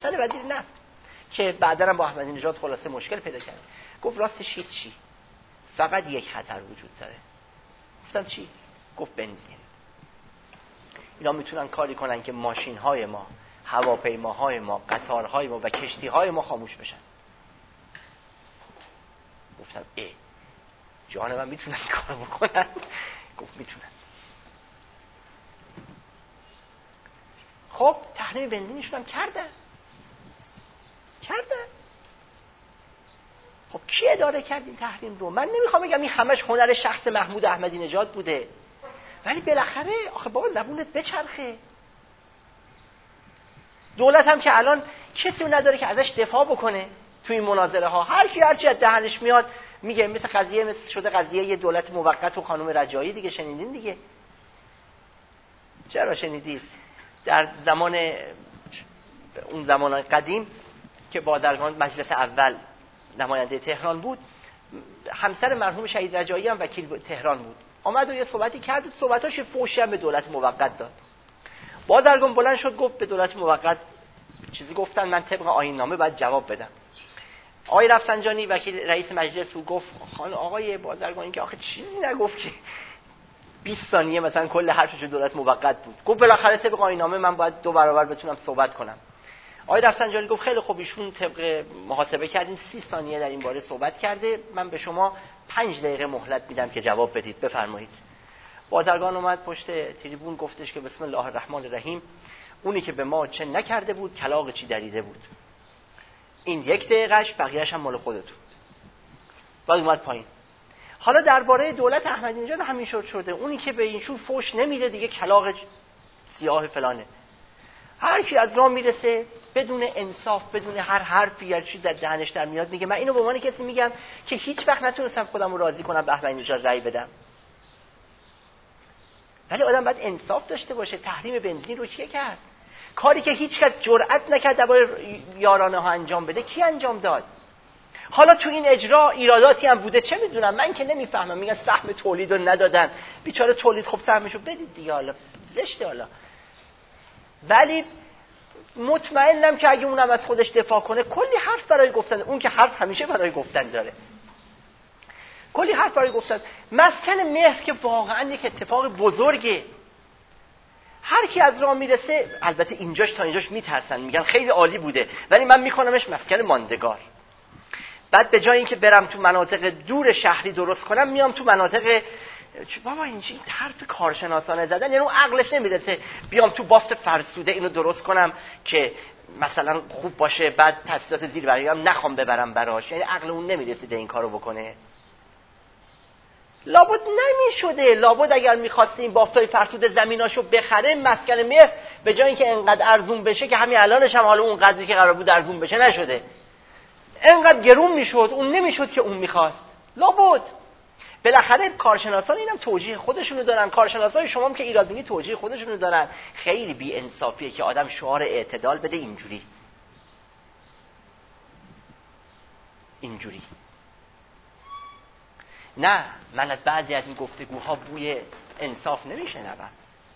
زن وزیر نفت که بعدا هم با احمدی نژاد خلاصه مشکل پیدا کرد. گفت راستش هیچی، فقط یک خطر وجود داره. گفتم چی؟ گفت بنزین. اینا میتونن کاری کنن که ماشین‌های ما، هواپیماهای ما، قطارهای ما و کشتی‌های ما خاموش بشن. گفتم جان من میتونن این کارو بکنن؟ گفت میتونن. خب تحریم بنزینشون هم کردن. خب کی اداره کرد این تحریم رو؟ من نمیخوام بگم این همش هنر شخص محمود احمدی نژاد بوده، ولی بالاخره آخه بابا زبونت بچرخه. دولت هم که الان کسی رو نداره که ازش دفاع بکنه تو این مناظره ها. هر کی هرچی از دهنش میاد میگه. مثل شده قضیه یه دولت موقت و خانم رجایی دیگه، شنیدین دیگه؟ چرا شنیدید؟ در اون زمان قدیم که بازرگان مجلس اول نماینده تهران بود، همسر مرحوم شهید رجایی هم وکیل تهران بود، آمد و یه صحبتی کرد و صحبتاش فحشی هم به دولت موقت داد. بازرگان بلند شد گفت به دولت موقت چیزی گفتن، من طبق آیین نامه باید جواب بدم. آقای رفسنجانی وکیل رئیس مجلس بود گفت آقای بازرگانی که آخه چیزی نگفت که 20 ثانیه مثلا کل حرفش دولت موقت بود. گفت بالاخره طبق آیین نامه من باید 2 برابر بتونم صحبت کنم. آقای رفسنجانی گفت خیلی خوب، ایشون طبق محاسبه کردیم 30 ثانیه در این باره صحبت کرده، من به شما 5 دقیقه مهلت میدم که جواب بدید، بفرمایید. بازرگان اومد پشت تریبون گفتش که بسم الله الرحمن الرحیم، اونی که به ما چه نکرده بود کلاغ چی دریده بود، این 1 دقیقه‌اش بقیه‌اش هم مال خودتون. بعد اومد پایین. حالا درباره دولت احمدی نژاد همین شده، اونی که به اینشون فوش نمیده دیگه کلاغ سیاه فلانه. هر کی از راه میرسه بدون انصاف، بدون هر حرفی یا چیزی در دهنش در میاد میگه. من اینو به عنوان کسی میگم که هیچ وقت نتونستم خودم رو راضی کنم به احمدی نژاد رأی بدم، ولی آدم باید انصاف داشته باشه. تحریم بنزین رو کی کرد؟ کاری که هیچ کس جرئت نکرد درباره یارانه ها انجام بده، کی انجام داد؟ حالا تو این اجرا ایراداتی هم بوده، چه میدونم، من که نمیفهمم. میگن سهم تولید رو ندادن، بیچاره تولید خب سهمشو بدید دیگه، حالا زشته حالا. ولی مطمئنم که اگه اونم از خودش دفاع کنه کلی حرف برای گفتن، اون که حرف همیشه برای گفتن داره، کلی حرف برای گفتن. مسکن مهر که واقعا یک اتفاق بزرگه، هر کی از راه میرسه، البته اینجاش تا اینجاش میترسن، میگن خیلی عالی بوده، ولی من میکنمش مسکن ماندگار. بعد به جای اینکه برم تو مناطق دور شهری درست کنم، میام تو مناطق بابا این حرف کارشناسانه زدن، یعنی اون عقلش نمیرسه بیام تو بافت فرسوده اینو درست کنم که مثلا خوب باشه، بعد تسهیلات زیر برگم نخوام ببرم براش، یعنی عقل اون نمیرسیده این کارو بکنه. لابد نمیشده، لابد اگر میخواستیم بافتای فرسوده زمیناشو بخره، مسکن مهر به جای اینکه انقدر ارزون بشه که همین الانش هم حالا اون قدری که قرار بود ارزون بشه نشده، انقدر گرون میشد، اون نمیشد که اون میخواست. لابد بالاخره کارشناسان اینم توجیه خودشونو دارن، کارشناسای شما هم که ایراد میگی توجیه خودشونو دارن. خیلی بی انصافیه که آدم شعار اعتدال بده اینجوری. نه، من از بعضی از این گفتگوها بوی انصاف نمیشنوم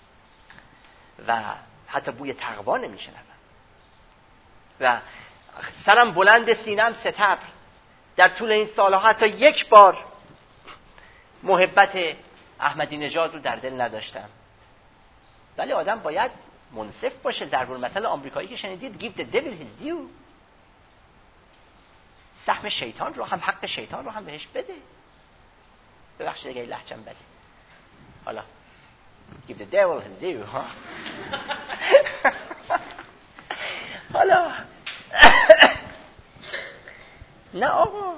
و حتی بوی تقوا نمیشنوم و سرم بلند، سینم ستبر. در طول این سالها حتی یک بار محبت احمدی نژاد رو در دل نداشتم. ولی آدم باید منصف باشه. ضرب المثل آمریکایی که شنیدید give the devil his due، سهم شیطان رو هم، حق شیطان رو هم بهش بده. ببخشید اگه لهجه‌ام بده، حالا give the devil his due ها. حالا نه آقا،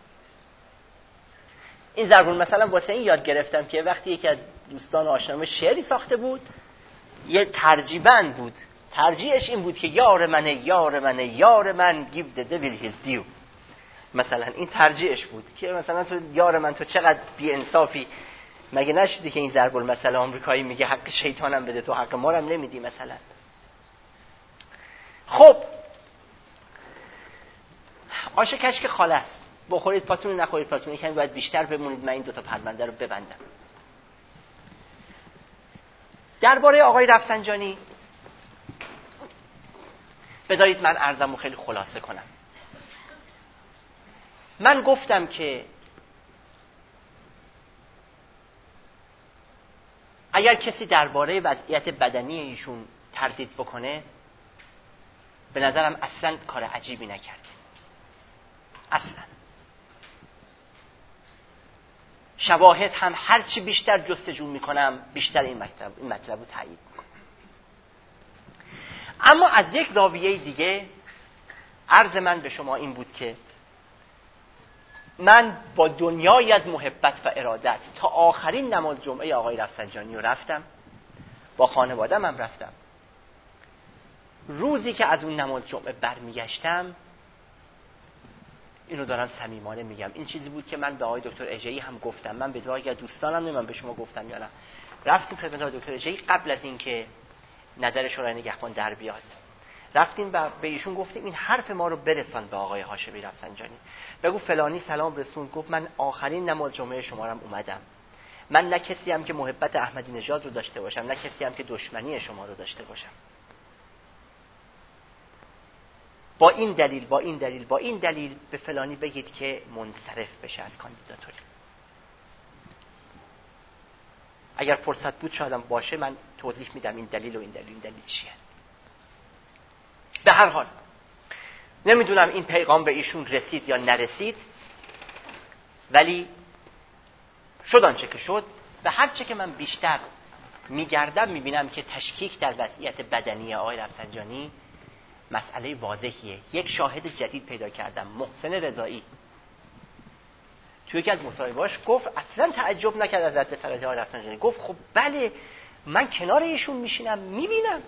این ضرب المثل واسه این یاد گرفتم که وقتی یکی از دوستان آشنام شعری ساخته بود، یه ترجیبند بود، ترجیحش این بود که یار من یار من give the devil his due. مثلا این ترجیحش بود که مثلا تو یار من تو چقدر بی انصافی، مگه نشدی که این ضرب المثل آمریکایی میگه حق شیطانم بده تو حق ما رو هم نمیدی مثلا. خب آش کشک خاله است، بخورید پاتون نخورید پاتون، یکم باید بیشتر بمونید. من این 2 تا پرونده رو ببندم. درباره آقای رفسنجانی بذارید من عرضمو خیلی خلاصه کنم. من گفتم که اگر کسی درباره وضعیت بدنی ایشون تردید بکنه، به نظرم اصلا کار عجیبی نکرده. اصلا شواهد هم هرچی بیشتر جستجو میکنم بیشتر این مطلب رو تایید میکنم. اما از یک زاویه دیگه عرض من به شما این بود که من با دنیایی از محبت و ارادت تا آخرین نماز جمعه آقای رفسنجانی رو رفتم، با خانواده‌ام هم رفتم. روزی که از اون نماز جمعه برمیگشتم، اینو دارم صمیمانه میگم، این چیزی بود که من به آقای دکتر اژه‌ای هم گفتم. من به دعای دوستانم من به شما گفتم یا نه، رفتیم خدمت آقای دکتر اژه‌ای قبل از اینکه نظر شورای نگهبان در بیاد، رفتیم و به ایشون گفتیم این حرف ما رو برسان به آقای هاشمی رفسنجانی، بگو فلانی سلام رسوند، گفت من آخرین نماز جمعه شما رو اومدم، من نه کسی هم که محبت احمدی نژاد رو داشته باشم، نه کسی هم که دشمنی شما رو داشته باشم. با این دلیل به فلانی بگید که منصرف بشه از کاندیداتوری. اگر فرصت بود شایدم باشه من توضیح میدم این دلیل چیه. به هر حال نمیدونم این پیغام به ایشون رسید یا نرسید، ولی شد آنچه که شد. و هر چه که من بیشتر میگردم میبینم که تشکیک در وضعیت بدنی آقای رفسنجانی مسئله واضحیه. یک شاهد جدید پیدا کردم، محسن رضایی، توی یکی از مصاحبه‌هاش گفت اصلا تعجب نکرد از رد صلاحیت آقای رفسنجانی، گفت خب بله من کنار ایشون میشینم میبینم.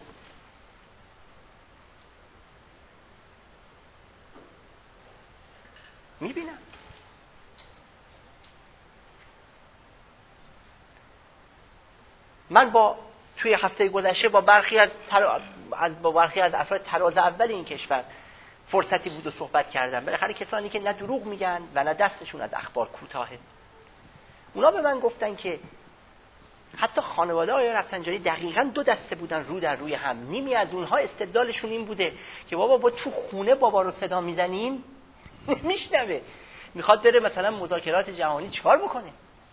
من توی هفته گذشته با برخی از افراد تراز اول این کشور فرصتی بود و صحبت کردم. بالاخره کسانی که نه دروغ میگن و نه دستشون از اخبار کوتاهه، اونا به من گفتن که حتی خانواده آقای رفسنجانی دقیقاً دو دسته بودن رو در روی هم. نیمی از اونها استدلالشون این بوده که بابا تو خونه بابا رو صدا میزنیم میشنوه، میخواد بره مثلا مذاکرات جهانی چیکار بکنه،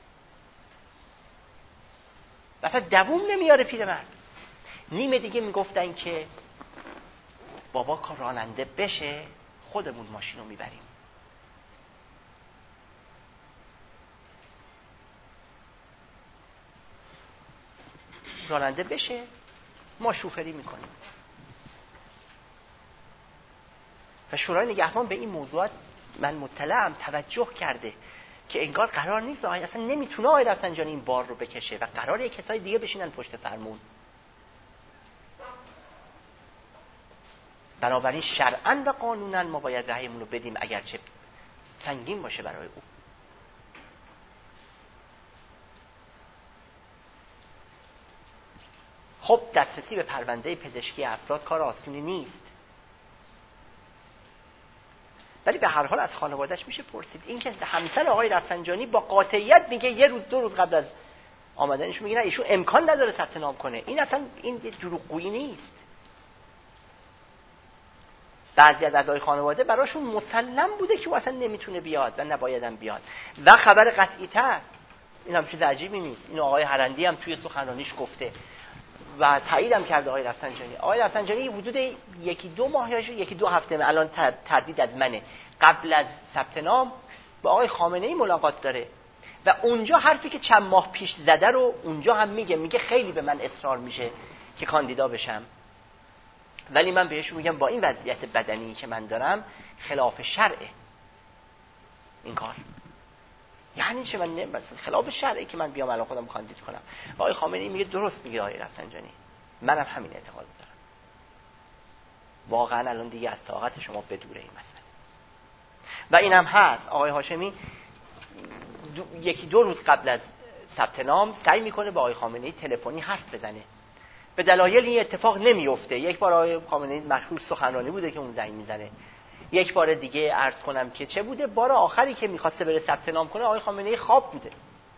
مثلا دووم نمیاره پیرمرد. نیمه دیگه میگفتن که بابا کار راننده بشه خودمون ماشین رو میبریم. راننده بشه ما شوفری میکنیم. و شورای نگهبان به این موضوعات من مطلعم توجه کرده که انگار قرار نیست اصلا نمیتونه آقای رفسنجانی این بار رو بکشه و قراره کسای دیگه بشینن پشت فرمون. بنابراین شرعاً و قانوناً ما باید رأیمون رو بدیم اگرچه سنگین باشه برای او. خب دسترسی به پرونده پزشکی افراد کار آسونی نیست، ولی به هر حال از خانواده‌اش میشه پرسید. این که همسر آقای رفسنجانی با قاطعیت میگه یه روز دو روز قبل از آمدنش میگه نه ایشون امکان نداره ثبت نام کنه، این اصلا این دروغگویی نیست. بعضی از اعضای خانواده براشون مسلم بوده که او اصلا نمیتونه بیاد و نبایدم بیاد. و خبر قطعی تر، این هم چیز عجیبی نیست، این آقای هرندی هم توی سخنرانیش گفته و تاییدم کرده آقای رفسنجانی. آقای رفسنجانی حدود یکی دو هفته الان تردید از منه، قبل از ثبت نام با آقای خامنه‌ای ملاقات داره و اونجا حرفی که چند ماه پیش زده رو اونجا هم میگه خیلی به من اصرار میشه که کاندیدا بشم، ولی من بهشون میگم با این وضعیت بدنی که من دارم خلاف شرعه این کار. یعنی چه؟ من خلاف شرعه که من بیام الان خودم کاندید کنم. آقای خامنه‌ای میگه درست میگه آقای رفسنجانی، منم همین اعتقاد دارم. واقعا الان دیگه از طاقت شما بدوره این مسئله. و اینم هست آقای هاشمی یکی دو روز قبل از ثبت نام سعی میکنه با آقای خامنه‌ای تلفنی حرف بزنه، به دلایل این اتفاق نمیفته. یک بار آقای خامنه‌ای مشغول سخنرانی بوده که اون زنگ میزنه، یک بار دیگه عرض کنم که چه بوده، بار آخری که میخواسته بره ثبت نام کنه آقای خامنه‌ای خواب بوده.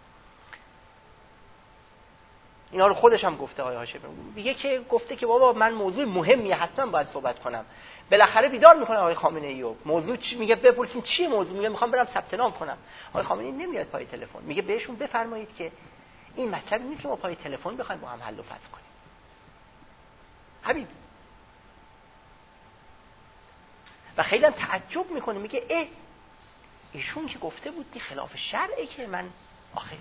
اینا رو خودش هم گفته آقای هاشمی، میگه که گفته که بابا من موضوع مهمیه حتما باید صحبت کنم، بالاخره بیدار میکنه آقای خامنه‌ای و موضوع چی میگه، بپرسین چیه موضوع، میگه میخوام برم ثبت نام کنم. آقای خامنه‌ای نمیاد پای تلفن، میگه بهشون بفرمایید که این مطلب نیست که ما پای تلفن بخوایم با هم حل و فصل کنیم. حبیب و خیلی هم تعجب میکنه، میگه ایشون که گفته بود که خلاف شرعه که من آخه،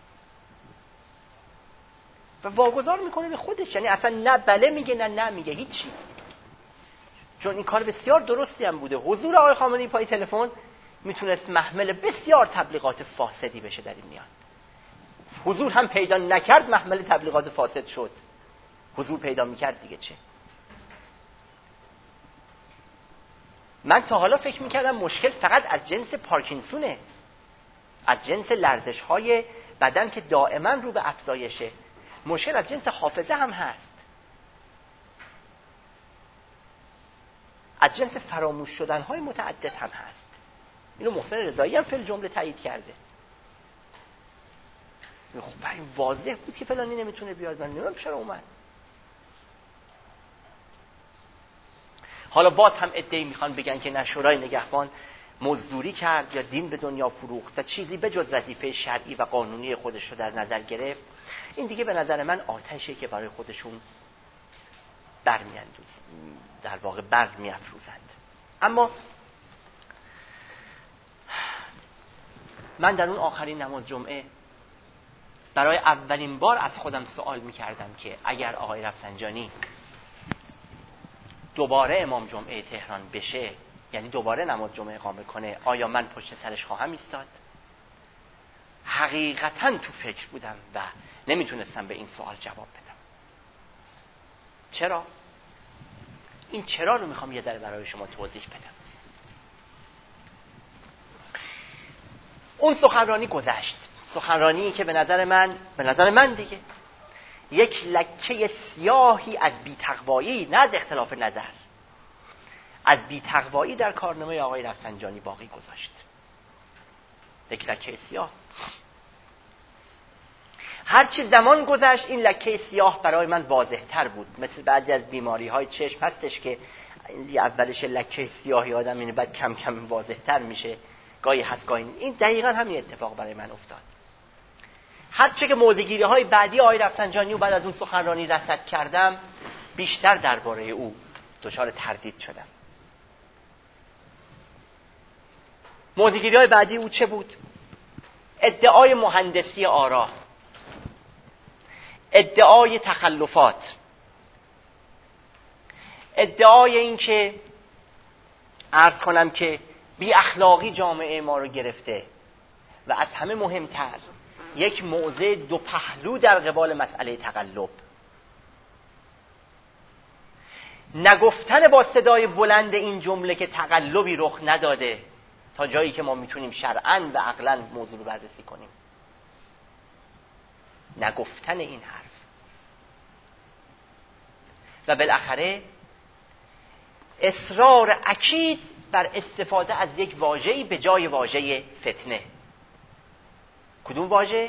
و واگذار میکنه به خودش، یعنی اصلا نه بله میگه نه میگه هیچی، چون این کار بسیار درستی هم بوده. حضور آقای خامنه‌ای پای تلفن میتونست محمل بسیار تبلیغات فاسدی بشه در این میان. حضور هم پیدا نکرد محمل تبلیغات فاسد شد، حضور پیدا میکرد دیگه چه. من تا حالا فکر میکردم مشکل فقط از جنس پارکینسونه، از جنس لرزش‌های بدن که دائما رو به افزایشه. مشکل از جنس حافظه هم هست، از جنس فراموش شدن‌های متعدد هم هست. اینو محسن رضایی هم فی الجمله تایید کرده. خب برای واضح بود که فلانی نمیتونه بیاد، من نمیدونم چرا اومد. حالا باز هم ادعی میخوان بگن که نه شورای نگهبان مزدوری کرد یا دین به دنیا فروخت و چیزی به جز وظیفه شرعی و قانونی خودش رو در نظر گرفت. این دیگه به نظر من آتشه که برای خودشون در واقع برمی‌افروزند. اما من در اون آخرین نماز جمعه برای اولین بار از خودم سوال می‌کردم که اگر آقای رفسنجانی دوباره امام جمعه تهران بشه، یعنی دوباره نماز جمعه اقامه کنه، آیا من پشت سرش خواهم ایستاد؟ حقیقتاً تو فکر بودم و نمیتونستم به این سوال جواب بدم. چرا؟ این چرا رو میخوام یه ذره برای شما توضیح بدم. اون سخنرانی گذشت، سخنرانی که به نظر من دیگه یک لکه سیاهی از بی‌تقوایی، نه از اختلاف نظر، از بی‌تقوایی در کارنامه آقای رفسنجانی باقی گذاشت. یک لکه سیاه. هرچی زمان گذشت این لکه سیاه برای من واضح‌تر بود. مثل بعضی از بیماری‌های چشم هستش که اولش لکه سیاهی آدم اینه، بعد کم کم واضح‌تر میشه، گاهی هست گاهی. این دقیقاً همین اتفاق برای من افتاد. هرچه که موضع‌گیری‌های بعدی آقای رفسنجانی و بعد از اون سخنرانی رصد کردم، بیشتر درباره او دچار تردید شدم. موضع‌گیری‌های بعدی او چه بود؟ ادعای مهندسی آرا، ادعای تخلفات، ادعای این که عرض کنم که بی اخلاقی جامعه ما رو گرفته و از همه مهمتر یک موضع دو پهلو در قبال مسئله تقلب. نگفتن با صدای بلند این جمله که تقلبی رخ نداده تا جایی که ما میتونیم شرعاً و عقلاً موضوع رو بررسی کنیم. نگفتن این حرف و بالاخره اصرار اکید بر استفاده از یک واژه‌ای به جای واژه فتنه. کدوم واژه؟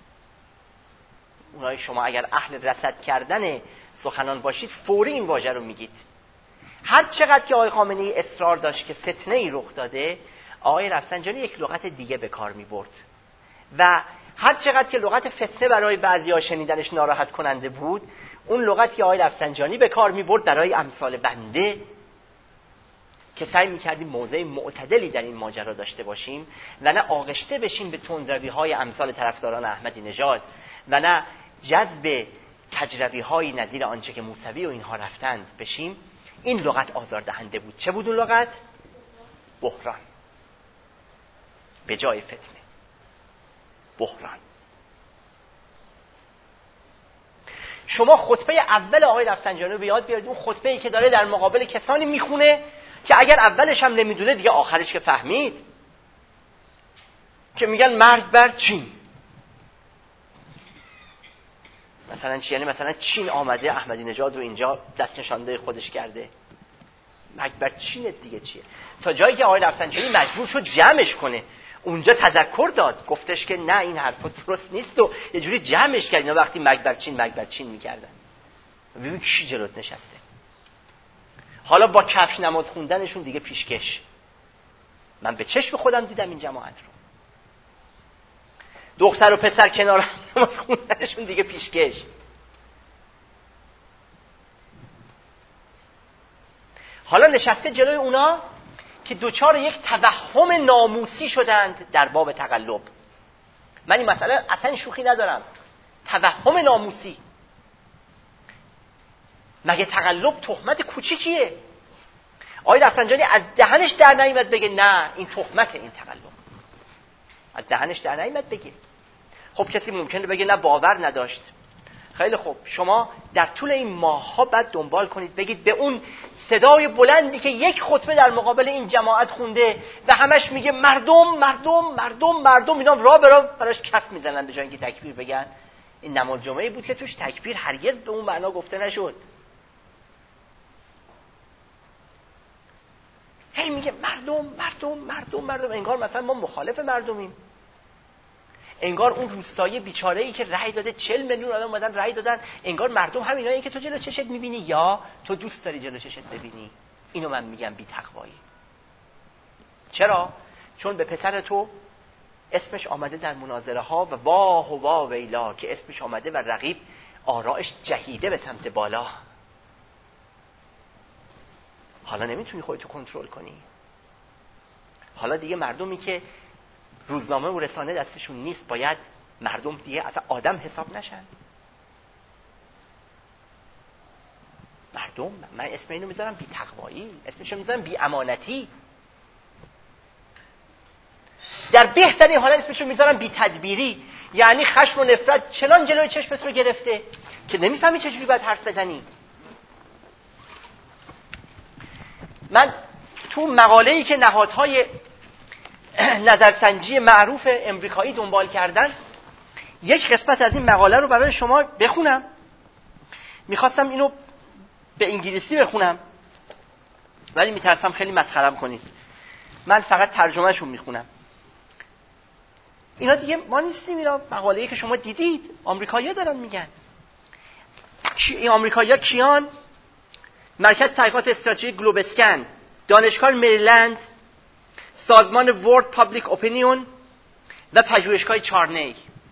اونایی شما اگر اهل رصد کردن سخنان باشید فوری این واژه رو میگید. هر چقدر که آقای خامنه‌ای اصرار داشت که فتنه‌ای رخ داده، آقای رفسنجانی یک لغت دیگه به کار می‌برد و هر چقدر که لغت فتنه برای بعضی‌ها شنیدنش ناراحت کننده بود، اون لغتی که آقای رفسنجانی به کار می‌برد برای امثال بنده که سعی می‌کردیم موضع معتدلی در این ماجرا داشته باشیم و نه آغشته بشیم به تندروی‌های امثال طرفداران احمدی نژاد و نه جذب کجروی‌های نظیر آنچه که موسوی و اینها رفتند بشیم، این لغت آزاردهنده بود. چه بود اون لغت؟ بحران. به جای فتنه، بحران. شما خطبه اول آقای رفسنجانی رو به یاد بیارید، اون خطبه‌ای که داره در مقابل کسانی میخونه که اگر اولش هم نمیدونه دیگه آخرش که فهمید، که میگن مرگ بر چین. مثلا چی؟ یعنی مثلا چین آمده احمدی نژاد رو اینجا دست نشانده خودش کرده. مرگ بر چین دیگه چیه؟ تا جایی که آقای رفسنجانی مجبور شد جمعش کنه، اونجا تذکر داد، گفتش که نه این حرفا درست نیست و یه جوری جمعش کرد. اینا وقتی مرگ بر چین میکردن. ببین کی جلوت نشسته. حالا با کفش نماز خوندنشون دیگه پیشکش. من به چشم خودم دیدم این جماعت رو. دختر و پسر کنار نماز خوندنشون دیگه پیشکش. حالا نشسته جلوی اونا که دوچار یک توهم ناموسی شدند در باب تقلب. من این مسئله اصلا شوخی ندارم. توهم ناموسی. مگه تقلب تهمت کوچیکیه؟ آقای رفسنجانی از دهنش در نیامد بگه نه این تهمته، این تقلب از دهنش در نیامد بگه. خب کسی ممکنه بگه نه باور نداشت. خیلی خوب، شما در طول این ماه‌ها بعد دنبال کنید بگید به اون صدای بلندی که یک خطبه در مقابل این جماعت خونده و همش میگه مردم مردم مردم مردم، اینا راه به راه براش کف میزنن به جای اینکه تکبیر بگن. این نماز جمعه بود که توش تکبیر هرگز به اون معنا گفته نشد. هی میگه مردم مردم مردم مردم، انگار مثلا ما مخالف مردمیم. انگار اون روستایی بیچاره‌ای که رأی داده 40 میلیون آدم اومدن رأی دادن، انگار مردم همینایی که تو جلو چشت میبینی یا تو دوست داری جلو چشت ببینی. اینو من میگم بی تقوایی. چرا؟ چون به پسر تو اسمش آمده در مناظره ها و واه و واه ویلا که اسمش آمده و رقیب آرایش جهیده به سمت بالا. حالا نمیتونی خودتو کنترل کنی. حالا دیگه مردمی که روزنامه و رسانه دستشون نیست باید مردم دیگه اصلا آدم حساب نشن. مردم، من اسم اینو میذارم بی تقوایی، اسمشو میذارم بی امانتی. در بهترین حالت اسمشو میذارم بی تدبیری. یعنی خشم و نفرت چنان جلوی چشمت رو گرفته که نمیفهمی چجوری باید حرف بزنی. من تو مقاله‌ای که نهادهای نظرسنجی معروف امریکایی دنبال کردن، یک قسمت از این مقاله رو برای شما بخونم. میخواستم اینو به انگلیسی بخونم ولی میترسم خیلی مسخرم کنید. من فقط ترجمهشون میخونم. اینا دیگه ما نیستیم، اینا مقاله‌ای که شما دیدید آمریکایی‌ها دارن میگن. این آمریکایی‌ها کیان؟ مرکز تحقیقات استراتژیک گلوب اسکن، دانشگاه مریلند، سازمان ورلد پابلیک اپینیون و پژوهشگاه چارنی.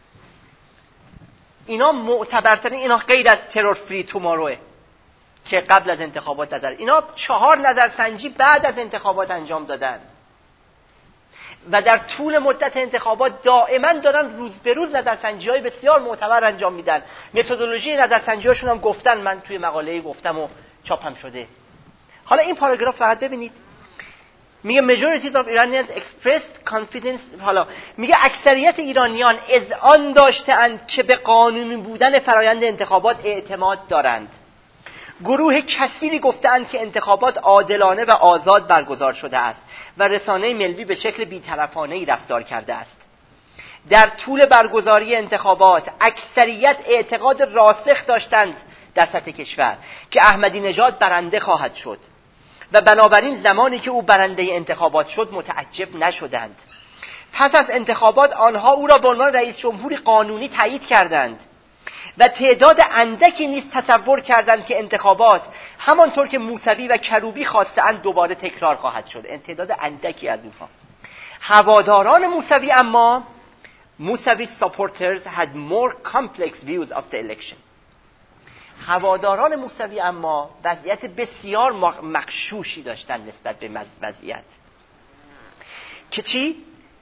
اینا معتبرترین، اینا غیر از ترور فری توماروه که قبل از انتخابات نظر، اینا 4 نظرسنجی بعد از انتخابات انجام دادن و در طول مدت انتخابات دائما دارن روز به روز نظرسنجی‌های بسیار معتبر انجام میدن. متدولوژی نظرسنجی‌هاشون هم گفتن، من توی مقاله‌ای گفتم و چاپم شده. حالا این پاراگراف فقط ببینید. میگه majorities of Iranians expressed confidence. حالا میگه اکثریت ایرانیان اذعان داشتند که به قانونی بودن فرایند انتخابات اعتماد دارند. گروه کثیری گفتند که انتخابات عادلانه و آزاد برگزار شده است و رسانه ملی به شکل بی‌طرفانه‌ای رفتار کرده است. در طول برگزاری انتخابات اکثریت اعتقاد راسخ داشتند در سطح کشور که احمدی نژاد برنده خواهد شد و بنابراین زمانی که او برنده انتخابات شد متعجب نشدند. پس از انتخابات آنها او را به عنوان رئیس جمهوری قانونی تایید کردند و تعداد اندکی نیز تصور کردند که انتخابات همانطور که موسوی و کروبی خواستند دوباره تکرار خواهد شد. تعداد اندکی از اونها. هواداران موسوی اما موسوی supporters had more complex views of the election. هواداران موسوی اما وضعیت بسیار مغشوشی داشتن نسبت به وضعیت که چی؟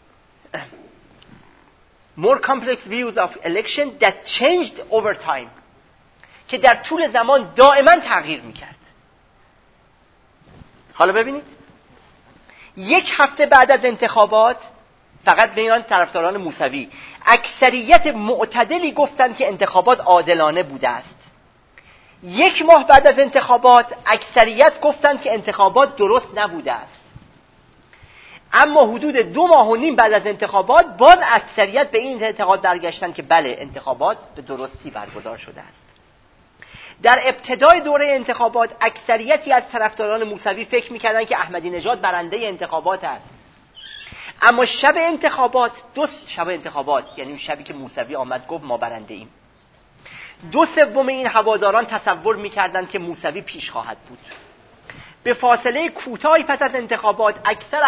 more complex views of election that changed over time، که در طول زمان دائما تغییر میکرد. حالا ببینید، 1 هفته بعد از انتخابات فقط بین طرفداران موسوی اکثریت معتدلی گفتند که انتخابات عادلانه بوده است. 1 ماه بعد از انتخابات اکثریت گفتند که انتخابات درست نبوده است. اما حدود 2 ماه و نیم بعد از انتخابات باز اکثریت به این اعتقاد برگشتند که بله انتخابات به درستی برگزار شده است. در ابتدای دوره انتخابات اکثریتی از طرفداران موسوی فکر می‌کردند که احمدی نژاد برنده انتخابات است. اما شب انتخابات یعنی شبی که موسوی آمد گفت ما برنده ایم، 2/3 این هواداران تصور می‌کردند که موسوی پیش خواهد بود به فاصله کوتاهی پس از انتخابات اکثر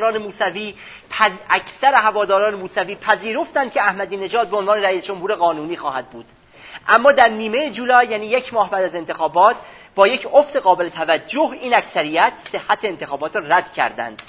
هواداران موسوی پذیرفتند که احمدی نژاد به عنوان رئیس جمهور قانونی خواهد بود. اما در نیمه جولای، یعنی 1 ماه بعد از انتخابات، با یک افت قابل توجه این اکثریت صحت انتخابات را رد کردند.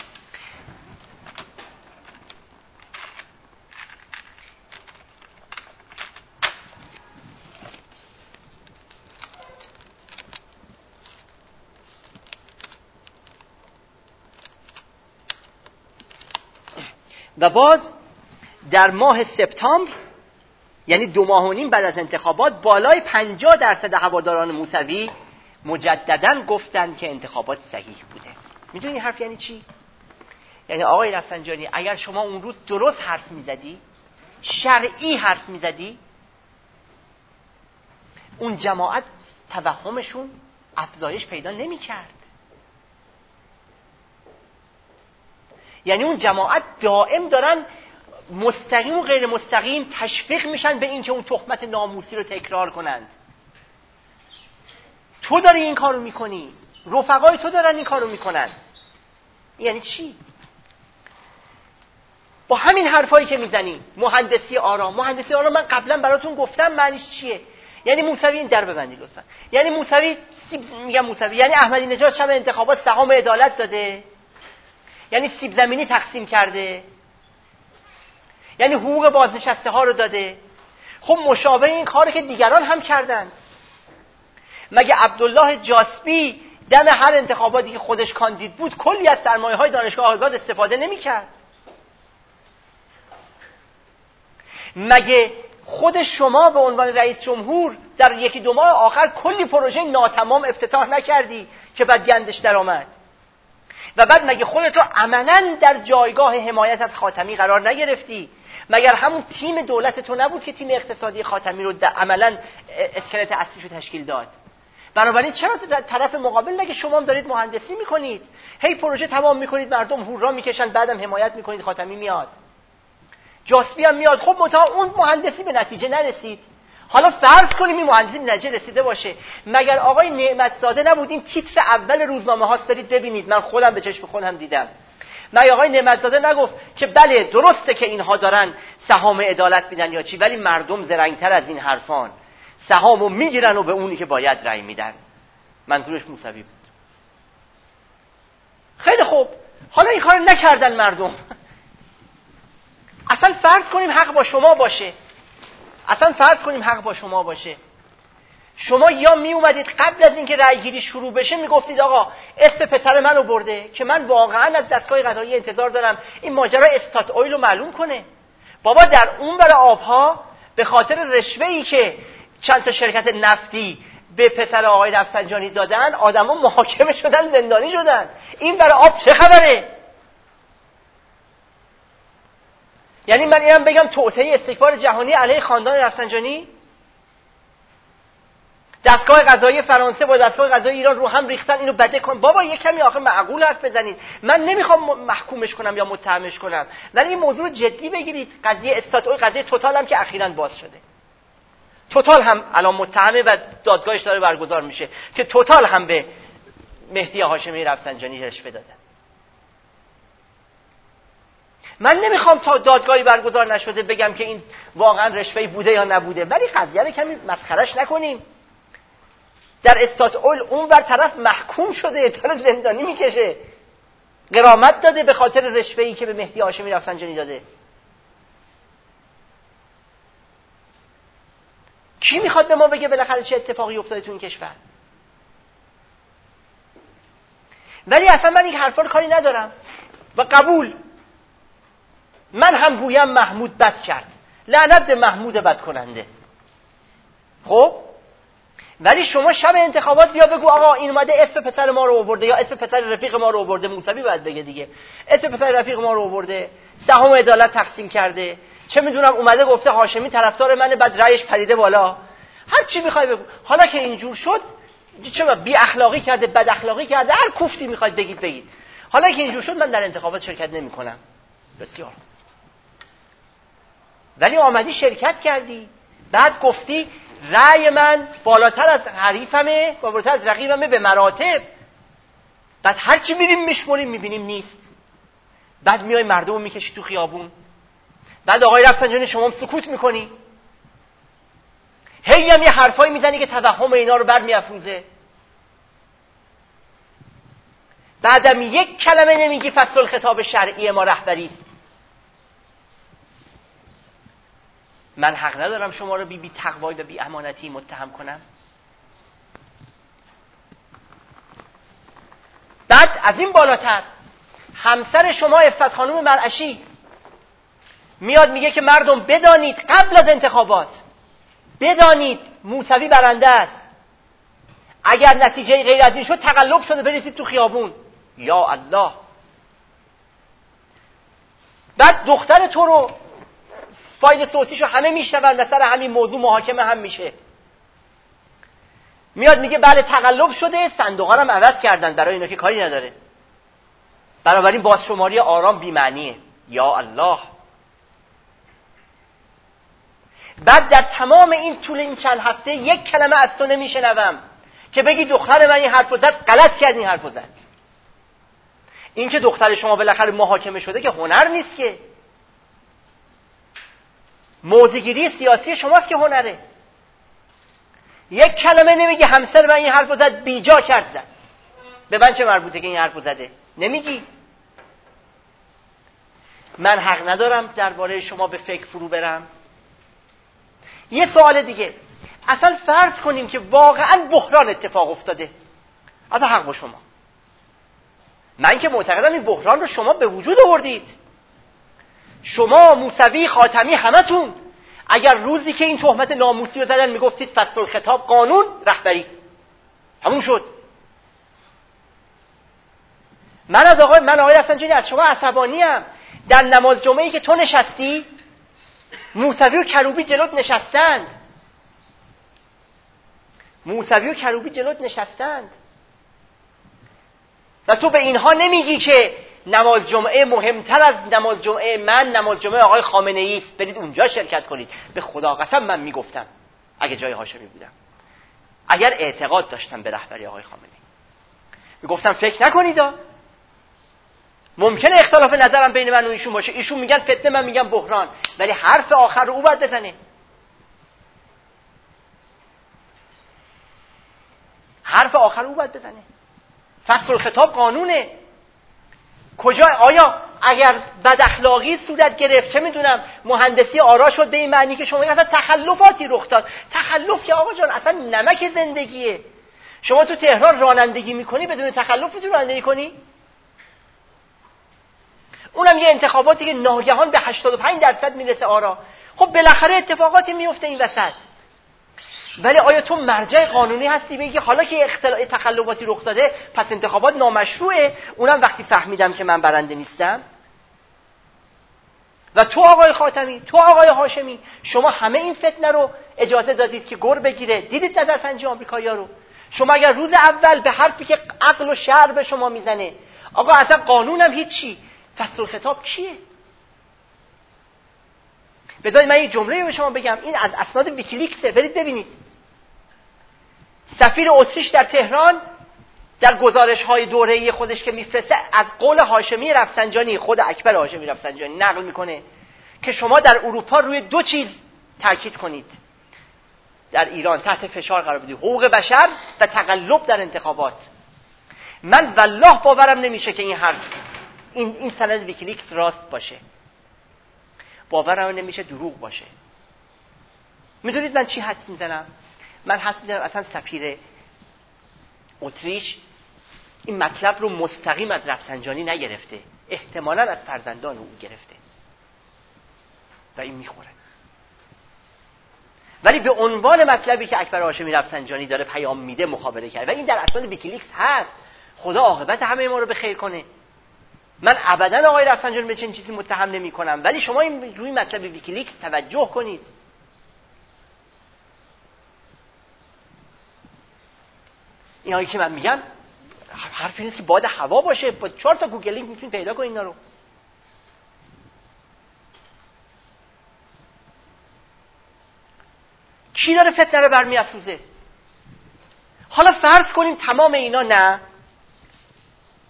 و باز در ماه سپتامبر، یعنی 2 ماه و نیم بعد از انتخابات، بالای 50% هواداران موسوی مجدداً گفتند که انتخابات صحیح بوده. میدونی حرف یعنی چی؟ یعنی آقای رفسنجانی اگر شما اون روز درست حرف میزدی، شرعی حرف میزدی، اون جماعت توهمشون افزایش پیدا نمی‌کرد. یعنی اون جماعت دائم دارن مستقیم و غیر مستقیم تشویق میشن به این که اون تهمت ناموسی رو تکرار کنند. تو داری این کارو میکنی، رفقای تو دارن این کارو میکنن. یعنی چی؟ با همین حرفایی که میزنی، مهندسی آرام من قبلا براتون گفتم معنیش چیه. یعنی موسوی، این در ببندی لطفا. یعنی موسوی، یعنی احمدی نژاد شب انتخابات سهام عدالت داده، یعنی سیب زمینی تقسیم کرده، یعنی حقوق بازنشسته ها رو داده. خب مشابه این کاری که دیگران هم کردند. مگه عبدالله جاسبی دم هر انتخاباتی که خودش کاندید بود کلی از سرمایه‌های دانشگاه آزاد استفاده نمی‌کرد؟ مگه خود شما به عنوان رئیس جمهور در 1-2 ماه آخر کلی پروژه ناتمام افتتاح نکردی که بعد گندش در آمد؟ و بعد مگه خودت رو عملاً در جایگاه حمایت از خاتمی قرار نگرفتی؟ مگر همون تیم دولت تو نبود که تیم اقتصادی خاتمی رو عملاً اسکلت اصلیشو تشکیل داد؟ بنابراین چرا طرف مقابل نگه شما هم دارید مهندسی میکنید، هی پروژه تمام میکنید، مردم هورا میکشن، بعدم حمایت میکنید، خاتمی میاد، جاسبی هم میاد. خب متا اون مهندسی به نتیجه نرسید. حالا فرض کنیم این مهندسی به نتیجه رسیده باشه، مگر آقای نعمتزاده نبود؟ این تیتر اول روزنامه هاست، برید ببینید، من خودم به چشم خودم دیدم. مگر آقای نعمتزاده نگفت که بله درسته که اینها دارن سهام عدالت میدن یا چی، ولی مردم زرنگتر از این حرفان، سهامو میگیرن و به اونی که باید رأی میدن. منظورش موسوی بود. خیلی خوب، حالا این کار نکردن مردم. اصلا فرض کنیم حق با شما باشه. شما یا می اومدید قبل از اینکه رأی گیری شروع بشه میگفتید آقا اسم پسر منو برده که من واقعا از دستگاه قضایی انتظار دارم این ماجرا استات اویل رو معلوم کنه. بابا در اون برای آبها به خاطر رشوه‌ای که چند تا شرکت نفتی به پسر آقای رفسنجانی دادن، آدما محاکمه شدن، زندانی شدن. این برای آب چه خبره؟ یعنی من اینم بگم توطئه استکبار جهانی علیه خاندان رفسنجانی؟ دستگاه قضایی فرانسه با دستگاه قضایی ایران رو هم ریختن اینو بده کن. بابا یک کمی آخه معقول حرف بزنید. من نمیخوام محکومش کنم یا متهمش کنم، ولی این موضوع رو جدی بگیرید. قضیه استاتوی، قضیه توتال هم که اخیراً باز شده، توتال هم الان متهمه و دادگاهش داره برگزار میشه که توتال هم به مهدی هاشمی رفسنجانی رشوه دادن. من نمیخوام تا دادگاهی برگزار نشده بگم که این واقعا رشوه‌ای بوده یا نبوده، ولی قضیه رو کمی مسخرهش نکنیم. در استات اول اون بر طرف محکوم شده، داره زندانی میکشه، غرامت داده به خاطر رشوه‌ای که به مهدی هاشمی رفسنجانی داده. کی میخواد به ما بگه بالاخره چه اتفاقی افتاده تو این کشور؟ ولی اصلا من این حرفا رو کاری ندارم و قبول. من هم گویم محمود بد کرد، لعنت به محمود بد کننده. خب ولی شما شب انتخابات بیا بگو آقا این اومده اسم پسر ما رو آورده یا اسم پسر رفیق ما رو آورده. موسوی باید بگه دیگه، اسم پسر رفیق ما رو آورده، سهام عدالت تقسیم کرده، چه میدونم اومده گفته هاشمی طرفدار منه، بعد رأیش پریده بالا، هر چی میخوای بگو. حالا که اینجور شد، چه بی اخلاقی کرده، بد اخلاقی کرده، هر کوفتی میخواید بگید. حالا که اینجور شد من در انتخابات شرکت نمیکنم. بسیار. ولی آمدی شرکت کردی، بعد گفتی رأی من بالاتر از حریفمه، بالاتر از رقیبمه به مراتب. بعد هرچی میریم میشمریم میبینیم نیست. بعد میای مردم رو میکشی تو خیابون. بعد آقای رفسنجانی شما هم سکوت میکنی. هی هم یه حرفایی میزنی که توهم اینا رو برمیافروزه. بعدم یک کلمه نمیگی فصل الخطاب شرعی ما رهبری است. من حق ندارم شما رو بی تقوایی و بی امانتی متهم کنم. بعد از این بالاتر همسر شما عفت خانم مرعشی میاد میگه که مردم بدانید قبل از انتخابات بدانید موسوی برنده است. اگر نتیجه غیر از این شد تقلب شده بریزید تو خیابون. یا الله. بعد دختر تو رو فایل صوتیشو همه میشنون و سر همین موضوع محاکمه هم میشه. میاد میگه بله تقلب شده، صندوقا رو هم عوض کردن برای اینا که کاری نداره. بنابراین بازشماری آرام بی معنیه. یا الله. بعد در تمام این طول این چند هفته یک کلمه از تو نمیشنوم که بگی دختر من این حرفو زد، غلط کرد این حرفو زد. این که دختر شما بالاخره محاکمه شده که هنر نیست که. موضع‌گیری سیاسی شماست که هنره. یک کلمه نمیگی همسر من این حرفو زد بیجا کرد زد. به من چه مربوطه که این حرفو زده؟ نمیگی. من حق ندارم درباره شما به فکر فرو برم. یه سوال دیگه، اصلا فرض کنیم که واقعا بحران اتفاق افتاده، اصلا حق با شما. من که معتقدم این بحران رو شما به وجود آوردید. شما، موسوی، خاتمی، همتون. اگر روزی که این تهمت ناموسی رو زدن میگفتید فصل الخطاب قانون رهبری، همون شد. من آقای رفسنجانی از شما عصبانیم. در نماز جمعه‌ای که تو نشستی موسوی و کروبی جلوت نشستند. و تو به اینها نمیگی که نماز جمعه مهمتر از نماز جمعه من، نماز جمعه آقای خامنه‌ای است، برید اونجا شرکت کنید. به خدا قسم من میگفتم اگه جای هاشمی بودم، اگر اعتقاد داشتم به رهبری آقای خامنه‌ای، میگفتم فکر نکنید ممکنه اختلاف نظرم بین من و ایشون باشه. ایشون میگن فتنه، من میگم بحران، ولی حرف آخر رو او باید بزنه. فصل الخطاب قانونه. کجا؟ آیا اگر بد اخلاقی صورت گرفت، چه میدونم مهندسی آرا شد به این معنی که شما اصلا تخلفاتی رخ داد؟ تخلف که آقا جان اصلا نمک زندگیه. شما تو تهران رانندگی میکنی بدون تخلف میتونی رانندگی کنی؟ اونم یه انتخاباتی که ناگهان به 85% میرسه آرا. خب بالاخره اتفاقاتی میفته این وسط. ولی آیا تو مرجع قانونی هستی بگی حالا که تخلفاتی رخ داده پس انتخابات نامشروعه؟ اونم وقتی فهمیدم که من برنده نیستم. و تو آقای خاتمی، تو آقای هاشمی، شما همه این فتنه رو اجازه دادید که گر بگیره. دیدید نظرسنجی آمریکایی‌ها رو؟ شما اگر روز اول به حرفی که عقل و شرع به شما میزنه آقا اصلا قانونم هیچی، فصل الخطاب چیه؟ بذارید من یک جمله به شما بگم. این از اسناد ویکیلیکسه، برید ببینید. سفیر اتریش در تهران در گزارش‌های دوره‌ای خودش که میفرسته از قول هاشمی رفسنجانی، خود اکبر هاشمی رفسنجانی نقل میکنه که شما در اروپا روی دو چیز تاکید کنید. در ایران تحت فشار قرار بدید: حقوق بشر و تقلب در انتخابات. من والله باورم نمیشه که این حرف، این سند ویکیلیکس راست باشه. باورم نمیشه دروغ باشه. میدونید من چی حدس میزنم؟ من حدس میزنم اصلا سفیر اتریش این مطلب رو مستقیم از رفسنجانی نگرفته، احتمالاً از فرزندان او گرفته و این میخوره. ولی به عنوان مطلبی که اکبر هاشمی رفسنجانی داره پیام میده مخابره کرد و این در اسناد ویکیلیکس هست. خدا عاقبت همه ما رو به خیر کنه. من ابداً آقای رفسنجانی به چنین چیزی متهم نمی‌کنم، ولی شما این روی مطلب ویکیلیکس توجه کنید. اینایی که من میگم حرفی نیست که باد هوا باشه. با 4 تا گوگل لینک میتونید پیدا کنید اینا رو. کی داره فتنه رو برمی‌افروزه؟ حالا فرض کنیم تمام اینا نه،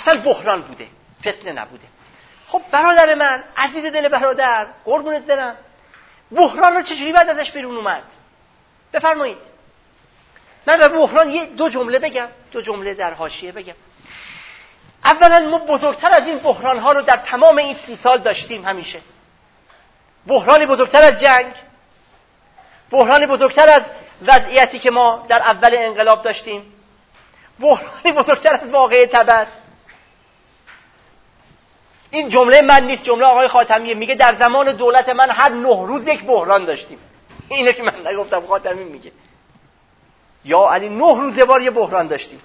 اصلا بحران بوده، فتنه نبوده. خب برادر من، عزیز دل برادر، قربونت برم، بحران رو چجوری بعد ازش بیرون اومد؟ بفرمایید. من به بحران دو جمله بگم، دو جمله در حاشیه بگم. اولا ما بزرگتر از این بحران ها رو در تمام این 30 سال داشتیم. همیشه بحرانی بزرگتر از جنگ، بحرانی بزرگتر از وضعیتی که ما در اول انقلاب داشتیم، بحرانی بزرگتر از واقعه تبس. این جمله من نیست، جمله آقای خاتمیه. میگه در زمان دولت من هر 9 روز یک بحران داشتیم. اینه که من نگفتم، خاتمی میگه. یا علی 9 روز یه بار یه بحران داشتیم.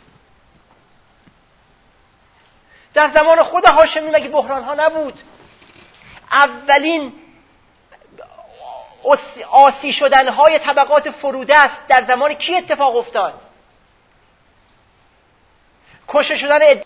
در زمان خود هاشمی مگه بحران ها نبود؟ اولین آسی شدن های طبقات فرودست در زمان کی اتفاق افتاد؟ کشته شدن